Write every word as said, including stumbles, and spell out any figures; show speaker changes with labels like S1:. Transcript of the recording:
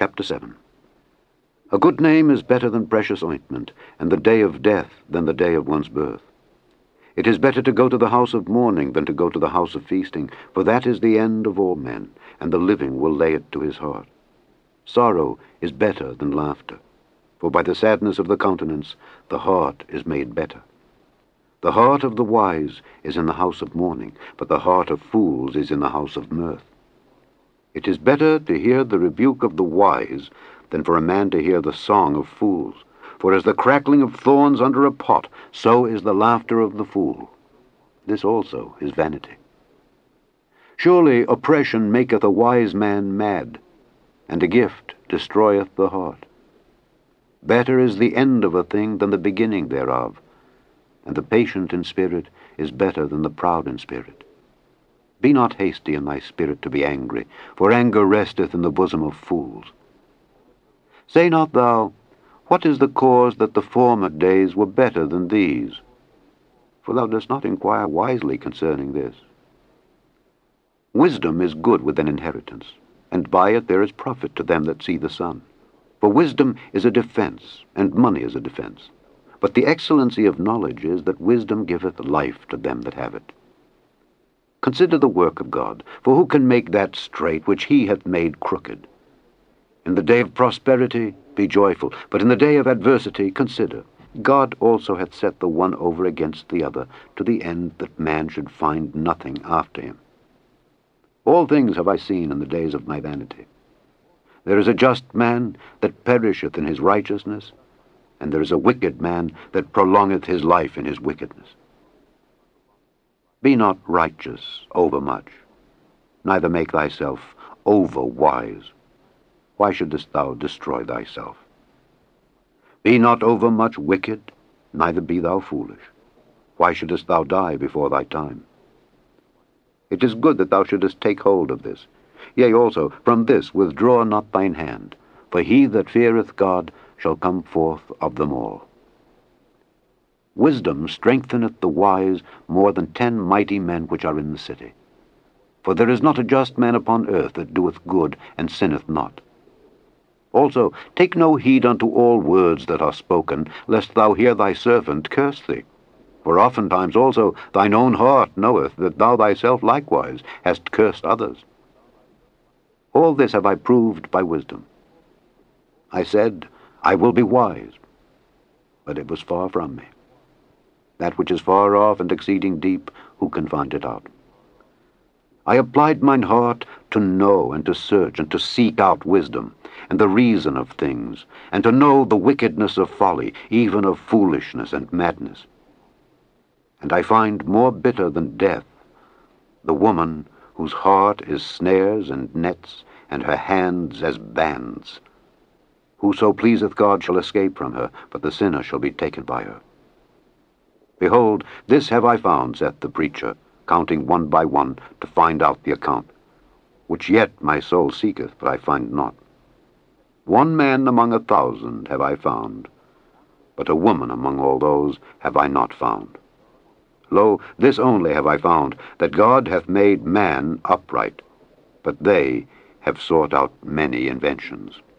S1: Chapter seven. A good name is better than precious ointment, and the day of death than the day of one's birth. It is better to go to the house of mourning than to go to the house of feasting, for that is the end of all men, and the living will lay it to his heart. Sorrow is better than laughter, for by the sadness of the countenance the heart is made better. The heart of the wise is in the house of mourning, but the heart of fools is in the house of mirth. It is better to hear the rebuke of the wise than for a man to hear the song of fools. For as the crackling of thorns under a pot, so is the laughter of the fool. This also is vanity. Surely oppression maketh a wise man mad, and a gift destroyeth the heart. Better is the end of a thing than the beginning thereof, and the patient in spirit is better than the proud in spirit. Be not hasty in thy spirit to be angry, for anger resteth in the bosom of fools. Say not thou, What is the cause that the former days were better than these? For thou dost not inquire wisely concerning this. Wisdom is good with an inheritance, and by it there is profit to them that see the sun. For wisdom is a defense, and money is a defense. But the excellency of knowledge is that wisdom giveth life to them that have it. Consider the work of God, for who can make that straight which he hath made crooked? In the day of prosperity be joyful, but in the day of adversity consider. God also hath set the one over against the other, to the end that man should find nothing after him. All things have I seen in the days of my vanity. There is a just man that perisheth in his righteousness, and there is a wicked man that prolongeth his life in his wickedness. Be not righteous overmuch, neither make thyself over wise. Why shouldest thou destroy thyself? Be not overmuch wicked, neither be thou foolish. Why shouldest thou die before thy time? It is good that thou shouldest take hold of this. Yea, also, from this withdraw not thine hand, for he that feareth God shall come forth of them all. Wisdom strengtheneth the wise more than ten mighty men which are in the city. For there is not a just man upon earth that doeth good and sinneth not. Also, take no heed unto all words that are spoken, lest thou hear thy servant curse thee. For oftentimes also thine own heart knoweth that thou thyself likewise hast cursed others. All this have I proved by wisdom. I said, I will be wise, but it was far from me. That which is far off and exceeding deep, who can find it out? I applied mine heart to know and to search and to seek out wisdom, and the reason of things, and to know the wickedness of folly, even of foolishness and madness. And I find more bitter than death the woman whose heart is snares and nets, and her hands as bands. Whoso pleaseth God shall escape from her, but the sinner shall be taken by her. Behold, this have I found, saith the preacher, counting one by one, to find out the account, which yet my soul seeketh, but I find not. One man among a thousand have I found, but a woman among all those have I not found. Lo, this only have I found, that God hath made man upright, but they have sought out many inventions.